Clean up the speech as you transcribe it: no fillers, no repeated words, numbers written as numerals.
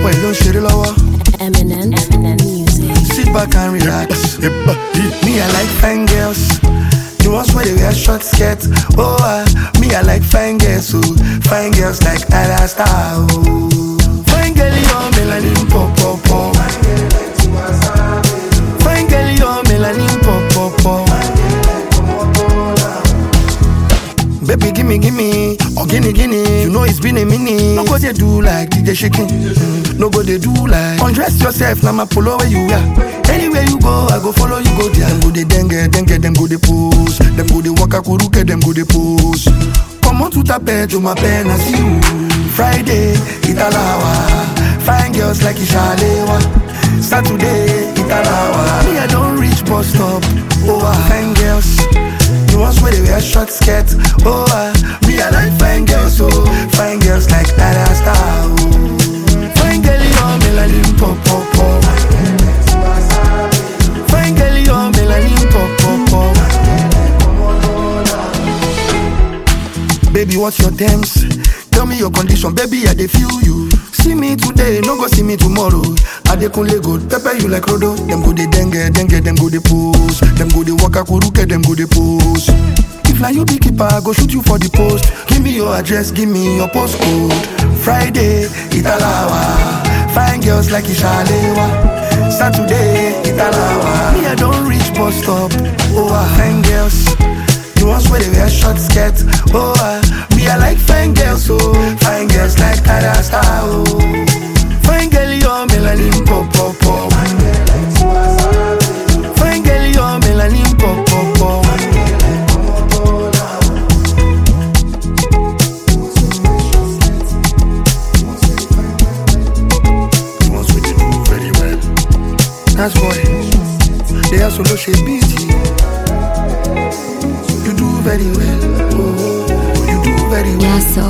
boy don't share the lower. Eminem music. Sit back and relax. Me, I like fine girls. The ones where they wear short skirts. Oh, me, I like fine girls. So fine girls like Ada Star. Oh, fine girl, you're melanin pop pop pop. Fine girl, you're melanin pop pop pop. Baby, gimme, or guinea. You know it's been a minute. No go they do like DJ shaking. No go they do like undress yourself. Now my polo where you are. Anywhere you go, I go follow you go there. Them go they dengue, them go they pose. Them go they waka kuruke, them go they pose. Come on to tape, to my pen, I see you. Friday, Italawa. Fine girls like Ishalewa. Saturday, Italawa. Me, I don't reach bus stop. Oh, fine girls. The ones where they wear short skirts. Oh, me, I like fine girls. Oh, fine girls like Ada Star. Oh, fine girl, you're melanin pop pop pop. Fine girl, you're melanin pop pop pop. Baby, what's your terms? Tell me your condition, baby, I dey feel you. See me today, no go see me tomorrow. I dey kunle good, pepper you like Rodo. Them go dey dengue, them go dey pose. Them go dey waka kuruke, them go dey pose. If like you be keeper, I go shoot you for the post. Give me your address, give me your postcode. Friday, Italawa. Fine girls like Ishalewa. Saturday, Italawa. Me, I don't reach bus stop. Oh, fine girls. The ones where they wear short skirts. Oh, me, I like fine girls. Oh, fine girls like Ada Star. Oh, fine girl, you're melanin pop pop pop. Fine girl, you're melanin pop pop pop. The ones where they do very well. That's boy. They are solo shape beat. You do very well. Oh, you do very well. Yeah, so